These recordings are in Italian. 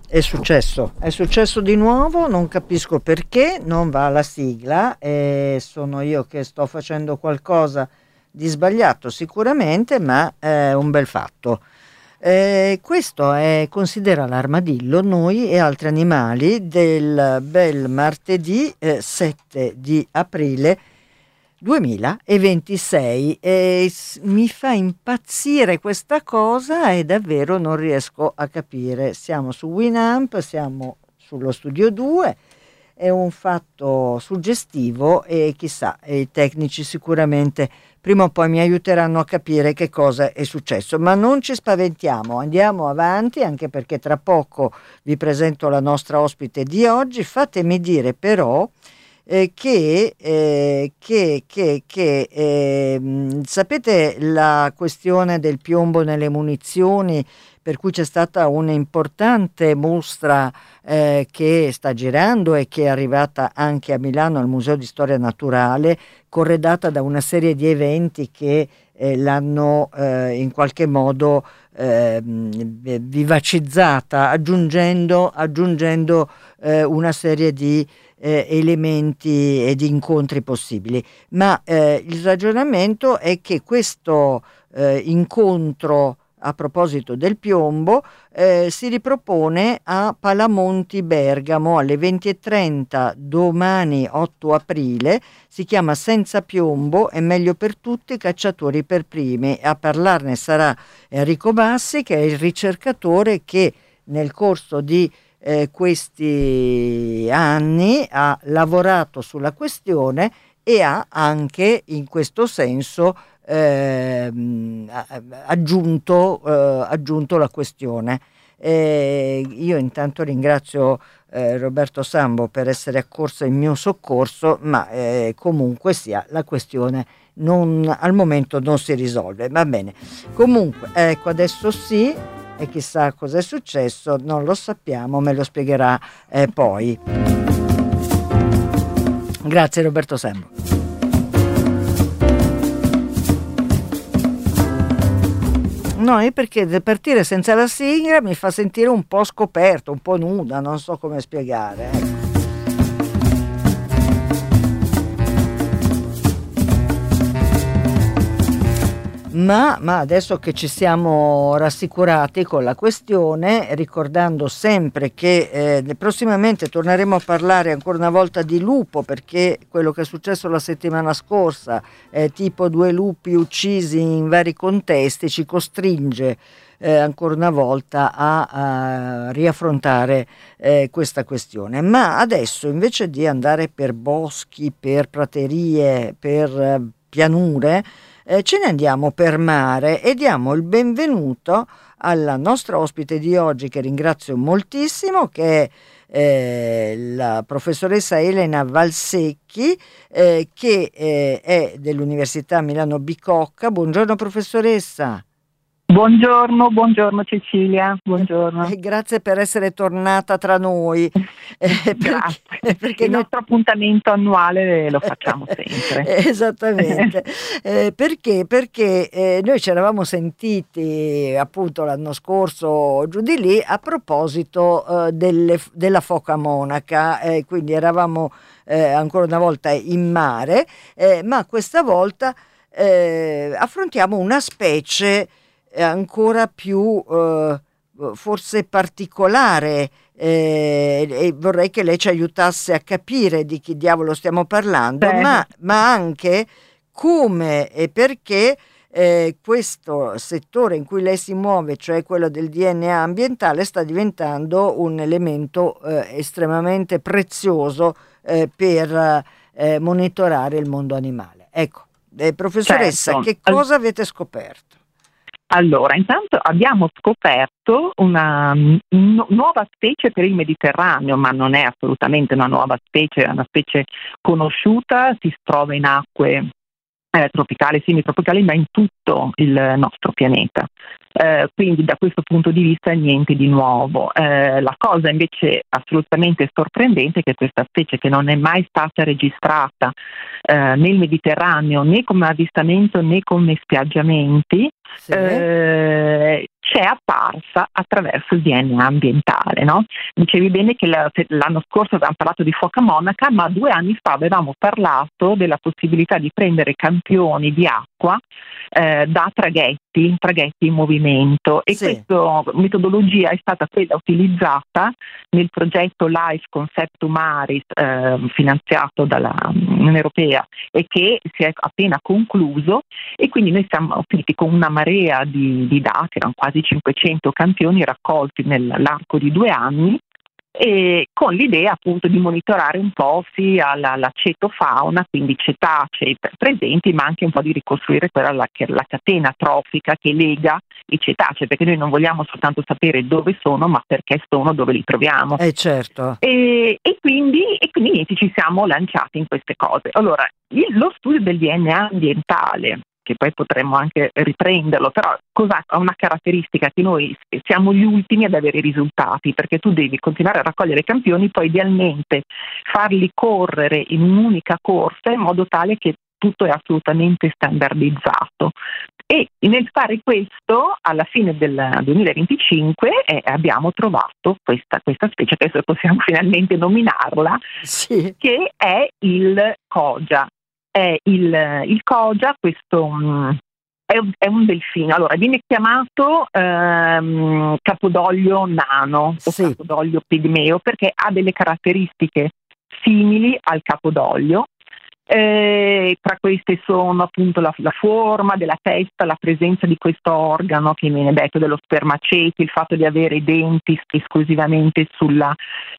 È successo di nuovo, non capisco perché, non va la sigla e sono io che sto facendo qualcosa di sbagliato sicuramente, ma è un bel fatto. Questo considera l'armadillo, noi e altri animali del bel martedì 7 di aprile 2026 e mi fa impazzire questa cosa e davvero non riesco a capire. Siamo su Winamp, siamo sullo Studio 2, è un fatto suggestivo e chissà, i tecnici sicuramente prima o poi mi aiuteranno a capire che cosa è successo, ma non ci spaventiamo, andiamo avanti anche perché tra poco vi presento la nostra ospite di oggi. Fatemi dire però sapete la questione del piombo nelle munizioni, per cui c'è stata un'importante mostra che sta girando e che è arrivata anche a Milano al Museo di Storia Naturale, corredata da una serie di eventi che l'hanno in qualche modo vivacizzata, aggiungendo una serie di elementi e di incontri possibili. Ma il ragionamento è che questo incontro a proposito del piombo si ripropone a Palamonti Bergamo alle 20:30 domani 8 aprile. Si chiama Senza piombo, è meglio per tutti, cacciatori per primi. A parlarne sarà Enrico Bassi, che è il ricercatore che nel corso di questi anni ha lavorato sulla questione e ha anche in questo senso aggiunto la questione. Io intanto ringrazio Roberto Sambo per essere accorso in mio soccorso, ma comunque sia la questione al momento non si risolve. Va bene, comunque ecco, adesso sì, e chissà cosa è successo, non lo sappiamo, me lo spiegherà poi. Grazie Roberto Sambo. No, è perché partire senza la sigla mi fa sentire un po' scoperto, un po' nuda, non so come spiegare. Ecco. Ma adesso che ci siamo rassicurati con la questione, ricordando sempre che prossimamente torneremo a parlare ancora una volta di lupo, perché quello che è successo la settimana scorsa, tipo 2 lupi uccisi in vari contesti, ci costringe ancora una volta a riaffrontare questa questione. Ma adesso, invece di andare per boschi, per praterie, per pianure, ce ne andiamo per mare e diamo il benvenuto alla nostra ospite di oggi, che ringrazio moltissimo, che è la professoressa Elena Valsecchi, che è dell'Università Milano Bicocca. Buongiorno professoressa. Buongiorno Cecilia, buongiorno. Grazie per essere tornata tra noi. Grazie, perché il nostro appuntamento annuale lo facciamo sempre. Esattamente, perché noi ci eravamo sentiti appunto l'anno scorso giù di lì a proposito della foca monaca, quindi eravamo ancora una volta in mare, ma questa volta affrontiamo una specie ancora più forse particolare, e vorrei che lei ci aiutasse a capire di chi diavolo stiamo parlando, ma anche come e perché questo settore in cui lei si muove, cioè quello del DNA ambientale, sta diventando un elemento estremamente prezioso per monitorare il mondo animale. Ecco, professoressa, certo. Che cosa avete scoperto? Allora, intanto abbiamo scoperto una nuova specie per il Mediterraneo, ma non è assolutamente una nuova specie, è una specie conosciuta, si trova in acque tropicali, semitropicali, ma in tutto il nostro pianeta. Quindi da questo punto di vista niente di nuovo. La cosa invece assolutamente sorprendente è che questa specie, che non è mai stata registrata nel Mediterraneo né come avvistamento né come spiaggiamenti, Sì. c'è apparsa attraverso il DNA ambientale, no? Dicevi bene che l'anno scorso avevamo parlato di foca monaca, ma 2 anni fa avevamo parlato della possibilità di prendere campioni di acqua da traghetti in movimento, e Sì. questa metodologia è stata quella utilizzata nel progetto Life Conceptum Maris, finanziato dall'Unione Europea e che si è appena concluso, e quindi noi siamo finiti con una marea di dati, erano quasi 500 campioni raccolti nell'arco di 2 anni, e con l'idea appunto di monitorare un po' sia la cetofauna, quindi cetacei presenti, ma anche un po' di ricostruire quella che è la catena trofica che lega i cetacei, perché noi non vogliamo soltanto sapere dove sono, ma perché sono, dove li troviamo. Certo. E quindi niente, ci siamo lanciati in queste cose. Allora, lo studio del DNA ambientale, che poi potremmo anche riprenderlo, però ha una caratteristica, che noi siamo gli ultimi ad avere i risultati, perché tu devi continuare a raccogliere campioni, poi idealmente farli correre in un'unica corsa in modo tale che tutto è assolutamente standardizzato. E nel fare questo, alla fine del 2025 abbiamo trovato questa specie, che adesso possiamo finalmente nominarla, sì, che è il Cogia. Il Cogia, questo è un delfino. Allora, viene chiamato capodoglio nano o sì. capodoglio pigmeo, perché ha delle caratteristiche simili al capodoglio. Tra queste sono appunto la forma della testa, la presenza di questo organo che viene detto dello spermaceti, il fatto di avere i denti esclusivamente sulla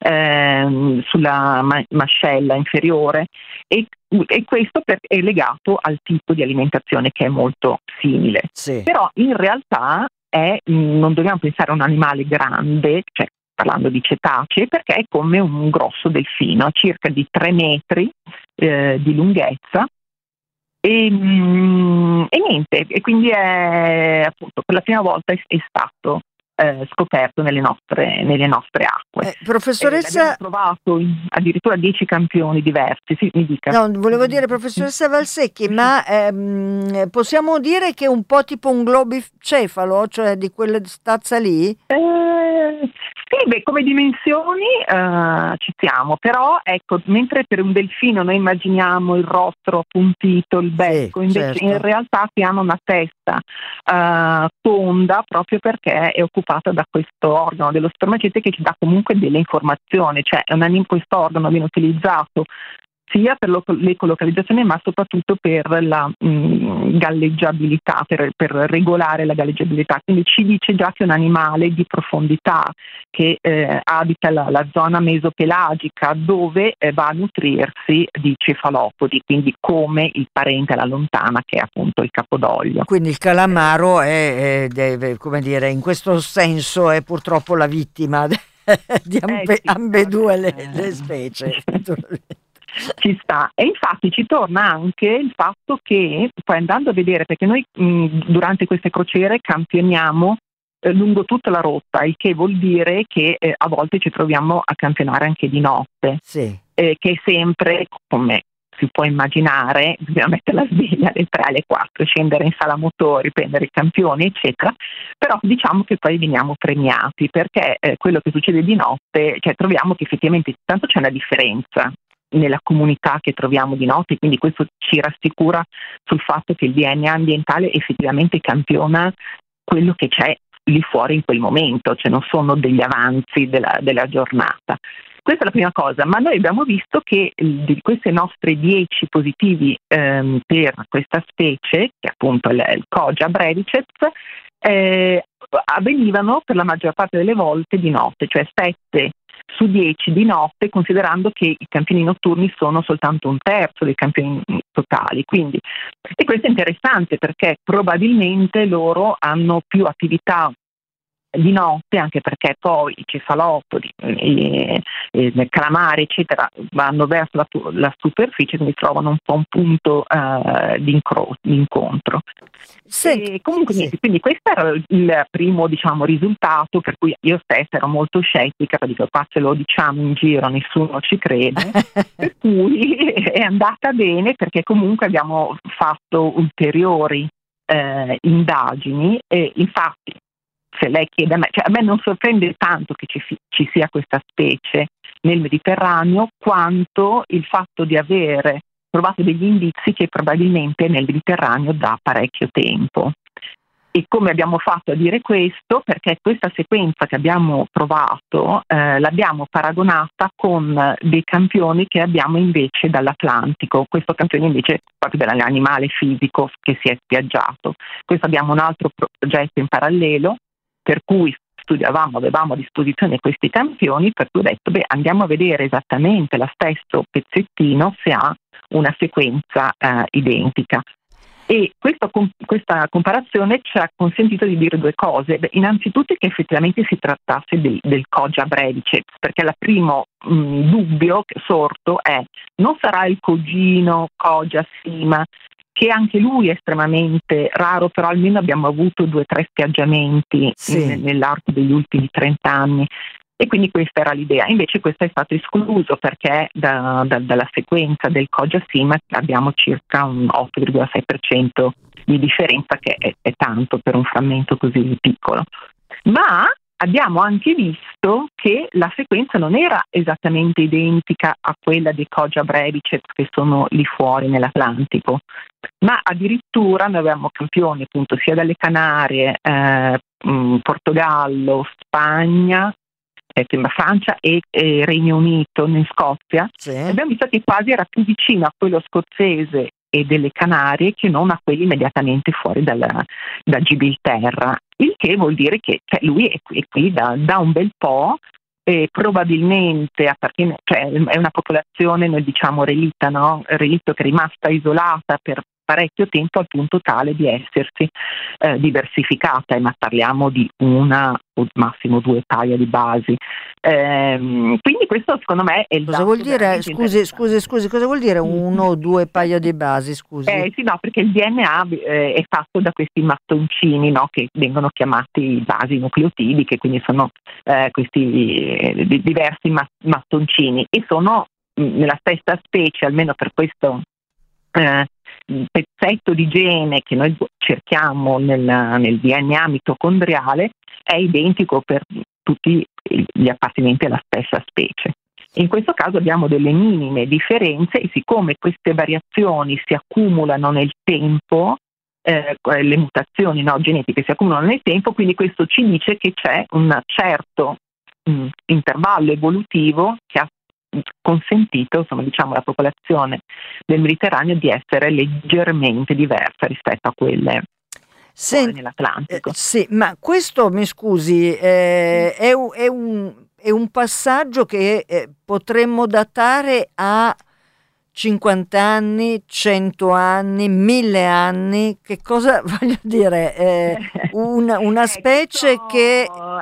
mascella inferiore, e questo è legato al tipo di alimentazione, che è molto simile. Sì. Però in realtà non dobbiamo pensare a un animale grande, cioè parlando di cetacei, perché è come un grosso delfino, a circa di 3 metri di lunghezza, e niente, e quindi appunto per la prima volta è stato scoperto nelle nostre acque. Professoressa, Abbiamo trovato addirittura 10 campioni diversi. Sì, mi dica. no, volevo dire professoressa Valsecchi, ma possiamo dire che è un po' tipo un globicefalo, cioè di quella stazza lì? Sì, beh, come dimensioni ci siamo, però ecco, mentre per un delfino noi immaginiamo il rostro appuntito, il becco, Sì, invece certo. in realtà si hanno una testa tonda, proprio perché è occupata da questo organo dello spermacete, che ci dà comunque delle informazioni, cioè questo organo viene utilizzato sia per l'ecolocalizzazione, ma soprattutto per la galleggiabilità, per regolare la galleggiabilità. Quindi ci dice già che è un animale di profondità, che abita la zona mesopelagica, dove va a nutrirsi di cefalopodi, quindi come il parente alla lontana, che è appunto il capodoglio. Quindi il calamaro deve, come dire, in questo senso è purtroppo la vittima di ambedue le specie. Ci sta, e infatti ci torna anche il fatto che poi, andando a vedere, perché noi durante queste crociere campioniamo lungo tutta la rotta, il che vuol dire che a volte ci troviamo a campionare anche di notte, sì. Che è sempre, come si può immaginare, bisogna mettere la sveglia alle 3, alle 4, scendere in sala motori, prendere i campioni, eccetera. Però diciamo che poi veniamo premiati, perché quello che succede di notte, cioè troviamo che effettivamente tanto c'è una differenza nella comunità che troviamo di notte, quindi questo ci rassicura sul fatto che il DNA ambientale effettivamente campiona quello che c'è lì fuori in quel momento, cioè non sono degli avanzi della giornata. Questa è la prima cosa, ma noi abbiamo visto che di questi nostri 10 positivi per questa specie, che appunto è il Cogia breviceps, avvenivano per la maggior parte delle volte di notte, cioè 7 su 10 di notte, considerando che i campioni notturni sono soltanto un terzo dei campioni totali. Quindi, e questo è interessante, perché probabilmente loro hanno più attività di notte, anche perché poi i cefalopodi, i calamari, eccetera, vanno verso la superficie, quindi trovano un po' un punto di incontro. Senti, Comunque, sì. quindi questo era il primo, diciamo, risultato, per cui io stessa ero molto scettica, perché qua se lo diciamo in giro nessuno ci crede, per cui è andata bene, perché comunque abbiamo fatto ulteriori indagini, e infatti se lei chiede a me, cioè a me non sorprende tanto che ci sia questa specie nel Mediterraneo, quanto il fatto di avere trovato degli indizi che probabilmente è nel Mediterraneo da parecchio tempo. E come abbiamo fatto a dire questo? Perché questa sequenza che abbiamo trovato l'abbiamo paragonata con dei campioni che abbiamo invece dall'Atlantico. Questo campione invece è proprio dell'animale fisico che si è spiaggiato. Questo abbiamo un altro progetto in parallelo, per cui avevamo a disposizione questi campioni, per cui ho detto andiamo a vedere esattamente lo stesso pezzettino se ha una sequenza identica. E questa comparazione ci ha consentito di dire due cose. Innanzitutto che effettivamente si trattasse del Cogia breviceps, perché il primo dubbio sorto è: non sarà il cogino Cogia sima, che anche lui è estremamente raro, però almeno abbiamo avuto 2 o 3 spiaggiamenti nell'arco degli ultimi 30 anni. E quindi questa era l'idea. Invece questo è stato escluso perché dalla sequenza del Cogia sima abbiamo circa un 8,6% di differenza, che è tanto per un frammento così piccolo. Ma abbiamo anche visto che la sequenza non era esattamente identica a quella dei Cogia breviceps che sono lì fuori nell'Atlantico, ma addirittura noi avevamo campioni appunto sia dalle Canarie, Portogallo, Spagna, Francia e Regno Unito, in Scozia. Sì. Abbiamo visto che quasi era più vicino a quello scozzese e delle Canarie che non a quelli immediatamente fuori da Gibilterra, il che vuol dire che lui è qui da un bel po', e probabilmente è una popolazione, noi diciamo relitto, che è rimasta isolata per parecchio tempo al punto tale di essersi diversificata, ma parliamo di una o massimo 2 paia di basi. Quindi questo secondo me è il cosa vuol dire? Scusi, cosa vuol dire 1 o 2 paia di basi? Scusi. Sì, no, perché il DNA è fatto da questi mattoncini, no, che vengono chiamati basi nucleotidi, che quindi sono questi diversi mattoncini, e sono nella stessa specie, almeno per questo pezzetto di gene che noi cerchiamo nel DNA mitocondriale, è identico per tutti gli appartenenti alla stessa specie. In questo caso abbiamo delle minime differenze, e siccome queste variazioni si accumulano nel tempo, le mutazioni genetiche si accumulano nel tempo, quindi questo ci dice che c'è un certo intervallo evolutivo che ha consentito, alla popolazione del Mediterraneo di essere leggermente diversa rispetto a quelle nell'Atlantico. Sì, ma questo, mi scusi, è un passaggio che potremmo datare a 50 anni, 100 anni, 1000 anni. Che cosa voglio dire? Una specie che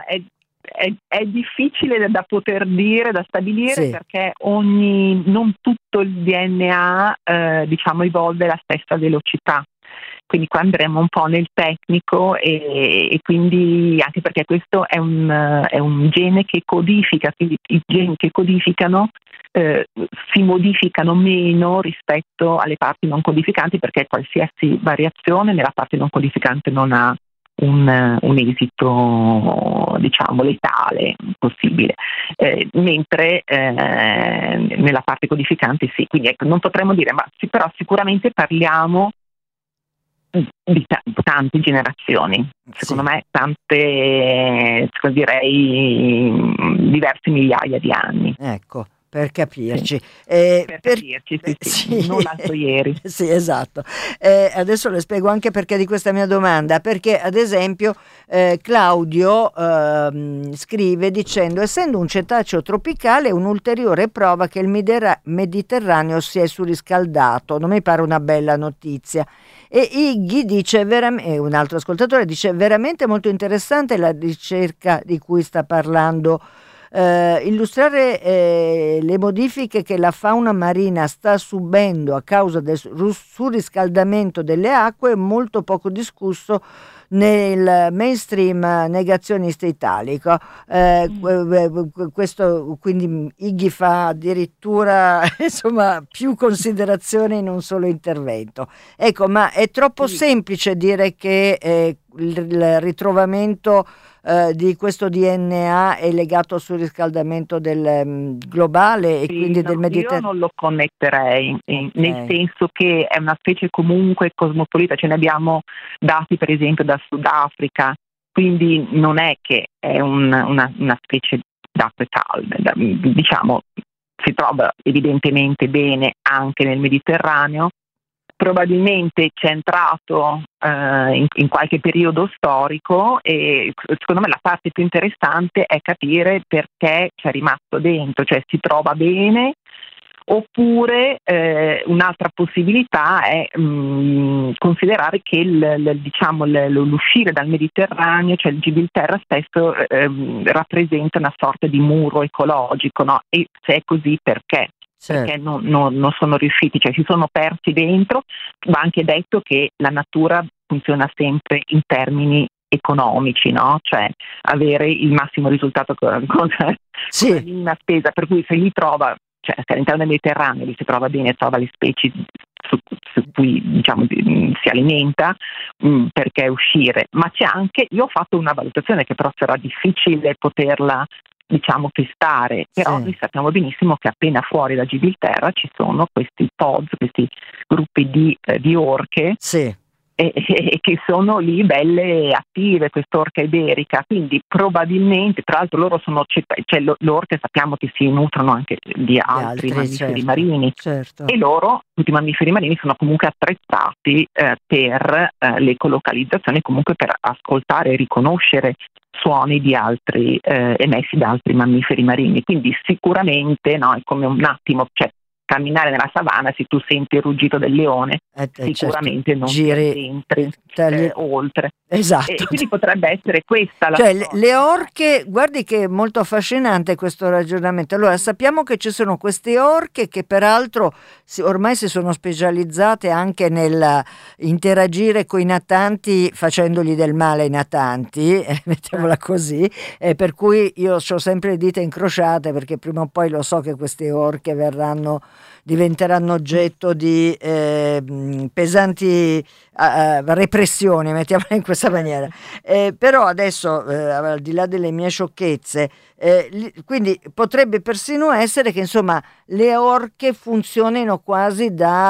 è difficile da poter dire, da stabilire, sì, perché non tutto il DNA evolve alla stessa velocità. Quindi qua andremo un po' nel tecnico, e quindi anche perché questo è un gene che codifica, quindi i geni che codificano si modificano meno rispetto alle parti non codificanti, perché qualsiasi variazione nella parte non codificante non ha un esito letale possibile, mentre nella parte codificante sì. Quindi non potremmo dire, ma però sicuramente parliamo di tante generazioni, secondo me tante, direi diverse migliaia di anni. Ecco, per capirci. Per capirci, sì. Non l'altro ieri. Sì, esatto. Adesso le spiego anche perché di questa mia domanda, perché ad esempio Claudio scrive dicendo: essendo un cetaceo tropicale, un'ulteriore prova che il Mediterraneo si è surriscaldato. Non mi pare una bella notizia. E Iggy dice, un altro ascoltatore dice, veramente molto interessante la ricerca di cui sta parlando. Illustrare le modifiche che la fauna marina sta subendo a causa del surriscaldamento delle acque è molto poco discusso nel mainstream negazionista italico. Questo, quindi Iggy fa addirittura più considerazioni in un solo intervento. Ecco, ma è troppo semplice dire che il ritrovamento di questo DNA è legato al surriscaldamento globale e quindi del Io Mediterraneo? non lo connetterei, nel senso che è una specie comunque cosmopolita, ce ne abbiamo dati per esempio da Sudafrica, quindi non è che è una specie d'acque calde, diciamo si trova evidentemente bene anche nel Mediterraneo, probabilmente centrato in qualche periodo storico, e secondo me la parte più interessante è capire perché c'è rimasto dentro, cioè si trova bene. Oppure un'altra possibilità è considerare che l'uscire dal Mediterraneo, cioè il Gibilterra stesso rappresenta una sorta di muro ecologico, no? E se è così perché? Certo. Perché non sono riusciti, cioè si sono persi dentro. Va anche detto che la natura funziona sempre in termini economici, no? Cioè avere il massimo risultato con la minima spesa, per cui se li trova, cioè se all'interno del Mediterraneo li si trova bene, trova le specie su cui diciamo si alimenta, perché uscire. Ma c'è anche, io ho fatto una valutazione che però sarà difficile poterla testare, però noi sappiamo benissimo che appena fuori da Gibilterra ci sono questi pods, questi gruppi di orche e che sono lì belle attive, quest'orca iberica, quindi probabilmente, tra l'altro loro sono, cioè le orche sappiamo che si nutrono anche di altri mammiferi marini, e loro, tutti i mammiferi marini, sono comunque attrezzati per l'ecolocalizzazione, comunque per ascoltare e riconoscere suoni di altri emessi da altri mammiferi marini, quindi sicuramente no, è come un attimo, cioè camminare nella savana, se tu senti il ruggito del leone, sicuramente non ti addentri oltre. Esatto. E quindi potrebbe essere questa la le orche, guardi che è molto affascinante questo ragionamento. Allora, sappiamo che ci sono queste orche che peraltro ormai si sono specializzate anche nel interagire con i natanti facendogli del male ai natanti, mettiamola così, per cui io ho sempre le dita incrociate, perché prima o poi lo so che queste orche diventeranno oggetto di pesanti repressioni, mettiamola in questa maniera. Però adesso, al di là delle mie sciocchezze, quindi potrebbe persino essere che insomma le orche funzionino quasi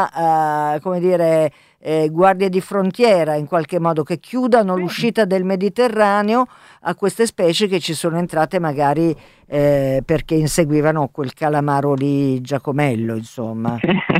da come dire guardie di frontiera, in qualche modo, che chiudano l'uscita del Mediterraneo a queste specie che ci sono entrate magari perché inseguivano quel calamaro lì Giacomello, insomma.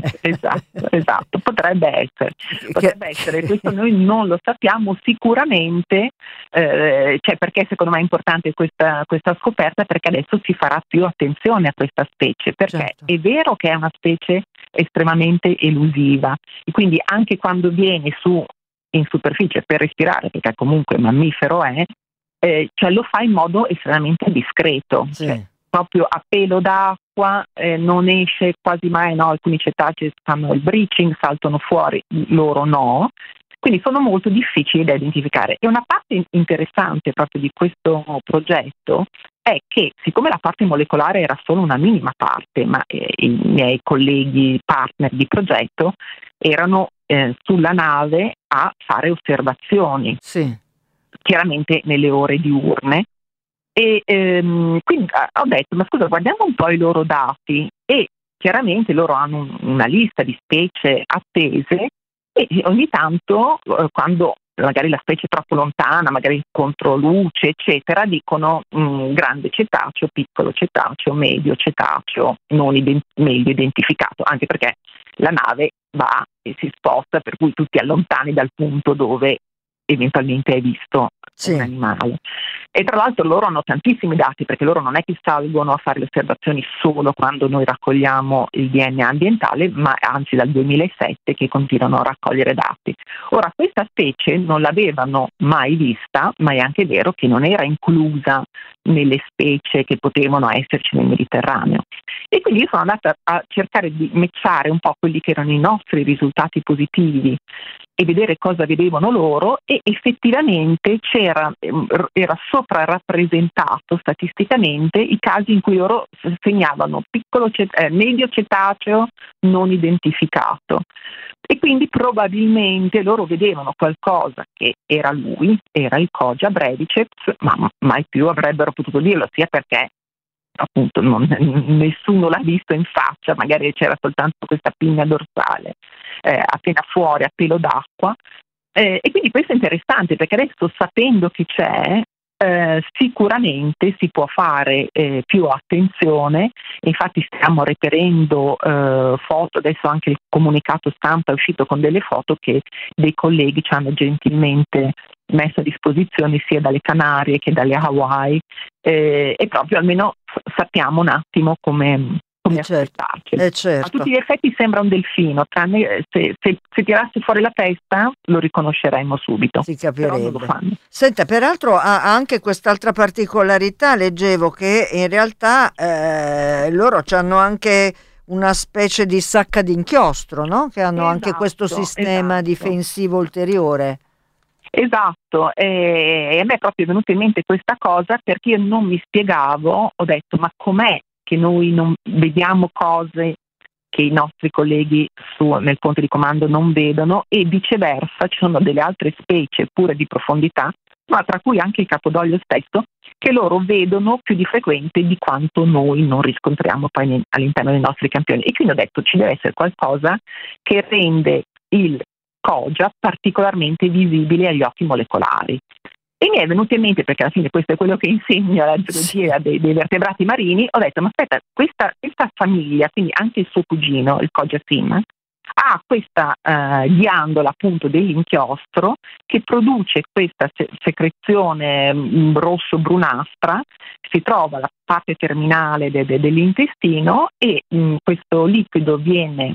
esatto, potrebbe essere, questo noi non lo sappiamo sicuramente, cioè perché secondo me è importante questa scoperta, perché adesso si farà più attenzione a questa specie, perché è vero che è una specie estremamente elusiva, e quindi anche quando viene in superficie per respirare, perché comunque mammifero cioè lo fa in modo estremamente discreto, cioè, proprio a pelo d'acqua, non esce quasi mai, no? Alcuni cetacei fanno il breaching, saltano fuori, loro no, quindi sono molto difficili da identificare. E una parte interessante proprio di questo progetto è che, siccome la parte molecolare era solo una minima parte, ma i miei colleghi partner di progetto erano sulla nave a fare osservazioni, chiaramente nelle ore diurne, e quindi ho detto, ma scusa, guardiamo un po' i loro dati, e chiaramente loro hanno una lista di specie attese, e ogni tanto quando magari la specie è troppo lontana, magari contro luce, eccetera, dicono grande cetaceo, piccolo cetaceo, medio cetaceo, non meglio identificato, anche perché la nave va e si sposta, per cui tu ti allontani dal punto dove eventualmente hai visto un animale. E tra l'altro loro hanno tantissimi dati, perché loro non è che salgono a fare le osservazioni solo quando noi raccogliamo il DNA ambientale, ma anzi dal 2007 che continuano a raccogliere dati. Ora, questa specie non l'avevano mai vista, ma è anche vero che non era inclusa nelle specie che potevano esserci nel Mediterraneo. E quindi io sono andata a cercare di matchare un po' quelli che erano i nostri risultati positivi e vedere cosa vedevano loro, e effettivamente era soprarappresentato statisticamente i casi in cui loro segnavano medio cetaceo non identificato, E quindi probabilmente loro vedevano qualcosa che era lui, era il Koja Brediceps, ma mai più avrebbero potuto dirlo, sia perché appunto nessuno l'ha visto in faccia, magari c'era soltanto questa pinna dorsale appena fuori a pelo d'acqua, e quindi questo è interessante perché adesso, sapendo che c'è, sicuramente si può fare più attenzione. Infatti stiamo reperendo foto, adesso anche il comunicato stampa è uscito con delle foto che dei colleghi ci hanno gentilmente messo a disposizione sia dalle Canarie che dalle Hawaii, e proprio almeno sappiamo un attimo come certo, aspettarci. certo. A tutti gli effetti sembra un delfino, tranne se tirasse fuori la testa lo riconosceremmo subito. Si Però non lo capirebbe. fanno. Senta, peraltro ha anche quest'altra particolarità, leggevo che in realtà loro hanno anche una specie di sacca d'inchiostro, no? Che hanno anche questo sistema difensivo ulteriore. Esatto, e a me è proprio venuta in mente questa cosa perché io non mi spiegavo, ho detto ma com'è che noi non vediamo cose che i nostri colleghi nel ponte di comando non vedono, e viceversa ci sono delle altre specie pure di profondità, ma tra cui anche il capodoglio stesso, che loro vedono più di frequente di quanto noi non riscontriamo poi all'interno dei nostri campioni. E quindi ho detto ci deve essere qualcosa che rende il Koja particolarmente visibile agli occhi molecolari. E mi è venuto in mente, perché alla fine questo è quello che insegna la biologia dei vertebrati marini, ho detto ma aspetta, questa famiglia, quindi anche il suo cugino, il Koja sim, ha questa ghiandola appunto dell'inchiostro che produce questa secrezione rosso-brunastra, si trova alla parte terminale dell'intestino, e questo liquido viene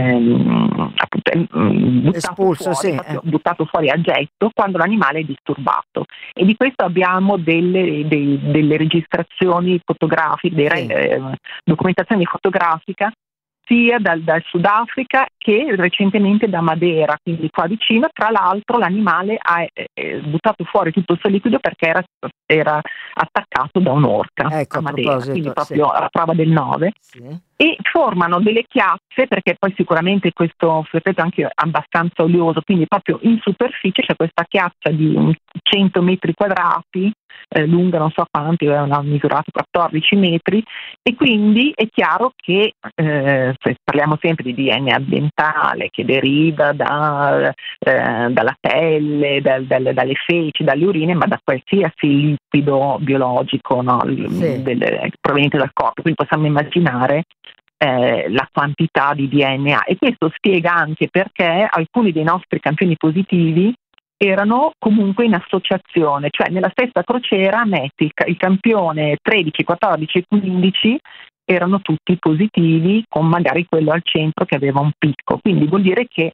espulso, buttato fuori a getto quando l'animale è disturbato. E di questo abbiamo delle registrazioni fotografiche, documentazione fotografica sia dal Sudafrica che recentemente da Madeira, quindi qua vicino. Tra l'altro l'animale ha buttato fuori tutto il suo liquido perché era attaccato da un'orca, ecco, a Madeira, quindi proprio sì. alla prova del 9. Sì. E formano delle chiazze, perché poi sicuramente questo effetto è anche abbastanza olioso, quindi proprio in superficie c'è questa chiazza di 100 metri quadrati, lunga non so quanti, avevano misurato 14 metri, e quindi è chiaro che parliamo sempre di DNA ambientale che deriva dalla pelle, dalle feci, dalle urine, ma da qualsiasi liquido biologico, no? Proveniente dal corpo, quindi possiamo immaginare la quantità di DNA, e questo spiega anche perché alcuni dei nostri campioni positivi erano comunque in associazione, cioè nella stessa crociera metti il campione 13, 14 e 15 erano tutti positivi, con magari quello al centro che aveva un picco, quindi vuol dire che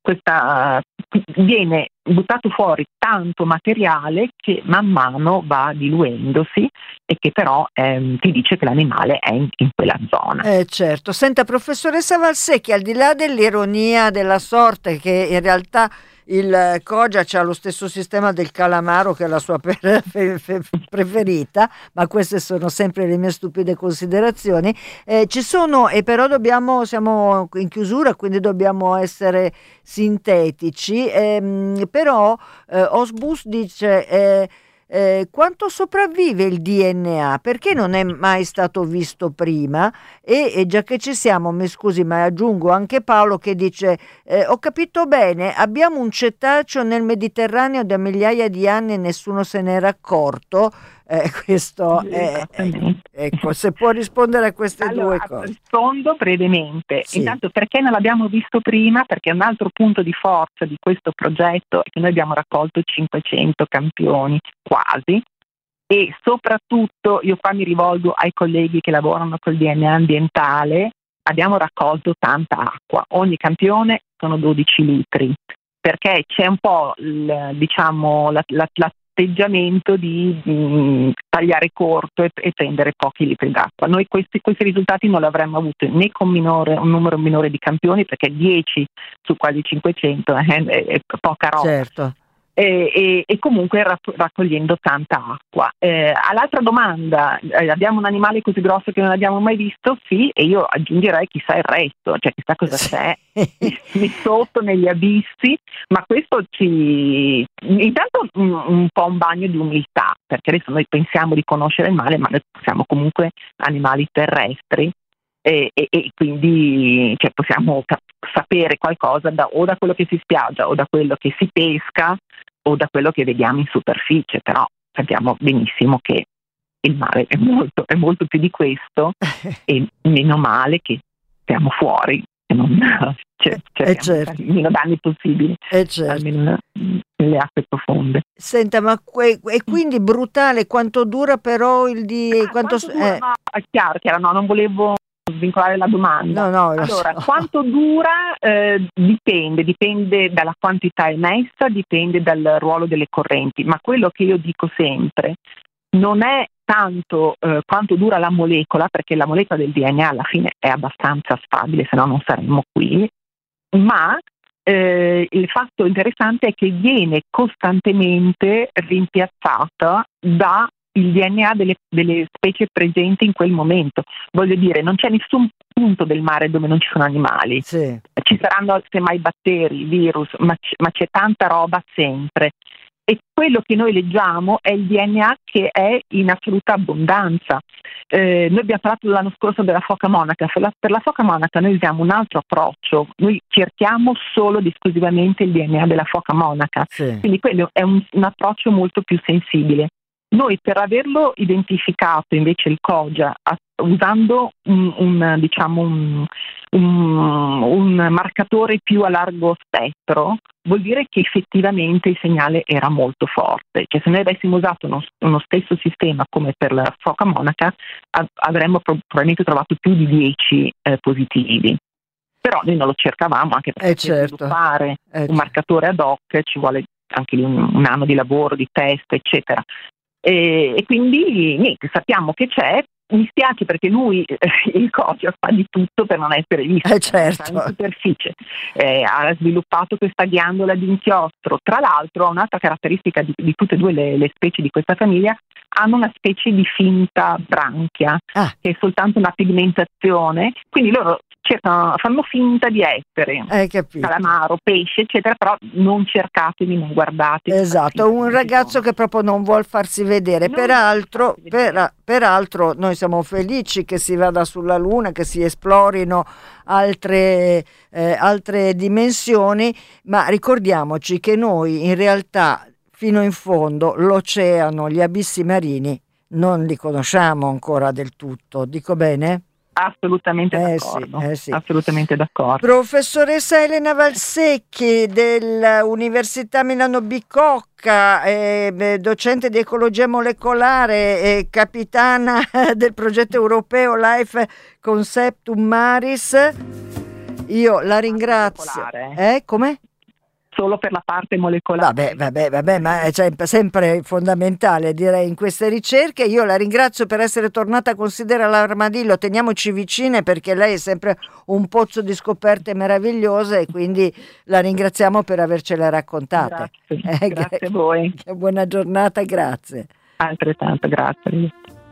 viene buttato fuori tanto materiale che man mano va diluendosi e che però ti dice che l'animale è in quella zona. Certo. Senta, professoressa Valsecchi, al di là dell'ironia della sorte, che in realtà il Koja ha lo stesso sistema del calamaro, che è la sua preferita, ma queste sono sempre le mie stupide considerazioni. Ci sono, e però siamo in chiusura, quindi dobbiamo essere sintetici, però Osbus dice quanto sopravvive il DNA? Perché non è mai stato visto prima? E già che ci siamo, mi scusi, ma aggiungo anche Paolo che dice ho capito bene, abbiamo un cetaceo nel Mediterraneo da migliaia di anni e nessuno se n'era accorto. Questo è, ecco, se può rispondere a queste due cose. Rispondo brevemente. Sì. Intanto, perché non l'abbiamo visto prima? Perché un altro punto di forza di questo progetto è che noi abbiamo raccolto 500 campioni quasi, e soprattutto io qua mi rivolgo ai colleghi che lavorano col DNA ambientale, abbiamo raccolto tanta acqua, ogni campione sono 12 litri, perché c'è un po' l'atteggiamento di tagliare corto e prendere pochi litri d'acqua. Noi questi risultati non li avremmo avuti né con un numero minore di campioni, perché 10 su quasi 500 è poca roba. Certo. e comunque raccogliendo tanta acqua. All'altra domanda, abbiamo un animale così grosso che non abbiamo mai visto? Sì, e io aggiungerei chissà il resto, cioè chissà cosa c'è lì sotto negli abissi, ma questo intanto un po' un bagno di umiltà, perché adesso noi pensiamo di conoscere il mare, ma noi siamo comunque animali terrestri. E quindi cioè, possiamo sapere qualcosa o da quello che si spiaggia o da quello che si pesca o da quello che vediamo in superficie, però sappiamo benissimo che il mare è molto più di questo e meno male che siamo fuori e non certo. Meno danni possibili, certo. Almeno nelle acque profonde. Senta, ma e quindi brutale quanto dura però il di... quanto dura? No, chiaro, no, non volevo svincolare la domanda. No, allora, quanto dura? Dipende dalla quantità emessa, dipende dal ruolo delle correnti, ma quello che io dico sempre non è tanto quanto dura la molecola, perché la molecola del DNA alla fine è abbastanza stabile, se no non saremmo qui, ma il fatto interessante è che viene costantemente rimpiazzata da il DNA delle specie presenti in quel momento. Voglio dire, non c'è nessun punto del mare dove non ci sono animali. Sì. Ci saranno semmai batteri, virus, ma c'è tanta roba sempre. E quello che noi leggiamo è il DNA che è in assoluta abbondanza. Noi abbiamo parlato l'anno scorso della foca monaca. Per la foca monaca noi usiamo un altro approccio. Noi cerchiamo solo ed esclusivamente il DNA della foca monaca. Sì. Quindi quello è un approccio molto più sensibile. Noi per averlo identificato invece il COGIA usando un marcatore più a largo spettro, vuol dire che effettivamente il segnale era molto forte. Cioè, se noi avessimo usato uno stesso sistema come per la foca monaca avremmo probabilmente trovato più di 10 positivi. Però noi non lo cercavamo, anche perché per sviluppare un marcatore ad hoc ci vuole anche lì un anno di lavoro, di test, eccetera. E quindi niente, sappiamo che c'è. Mi spiace perché lui, il COGIA, fa di tutto per non essere visto, certo. in superficie. Ha sviluppato questa ghiandola di inchiostro. Tra l'altro, un'altra caratteristica di tutte e due le specie di questa famiglia, hanno una specie di finta branchia, che è soltanto una pigmentazione, quindi loro fanno finta di essere calamaro, pesce, eccetera, però non cercatevi, non guardate. Esatto, un ragazzo che proprio non vuol farsi vedere. Peraltro noi siamo felici che si vada sulla Luna, che si esplorino altre dimensioni, ma ricordiamoci che noi in realtà fino in fondo l'oceano, gli abissi marini non li conosciamo ancora del tutto, dico bene? Assolutamente d'accordo. Sì. Assolutamente d'accordo. Professoressa Elena Valsecchi dell'Università Milano Bicocca, docente di ecologia molecolare, capitana del progetto europeo Life Conceptum Maris. Io la ringrazio. Come? Solo per la parte molecolare. Vabbè, ma è sempre fondamentale, direi, in queste ricerche. Io la ringrazio per essere tornata a Considera l'Armadillo. Teniamoci vicine perché lei è sempre un pozzo di scoperte meravigliose e quindi la ringraziamo per avercele raccontate. Grazie a voi. Buona giornata, grazie. Altrettanto, grazie.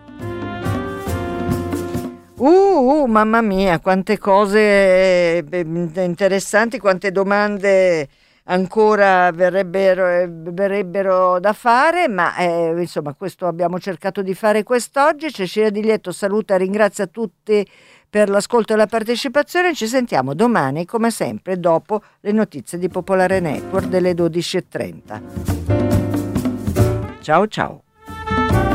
Mamma mia, quante cose interessanti, quante domande ancora verrebbero da fare, ma insomma questo abbiamo cercato di fare quest'oggi. Cecilia Di Lieto saluta e ringrazia tutti per l'ascolto e la partecipazione. Ci sentiamo domani come sempre dopo le notizie di Popolare Network delle 12:30. Ciao.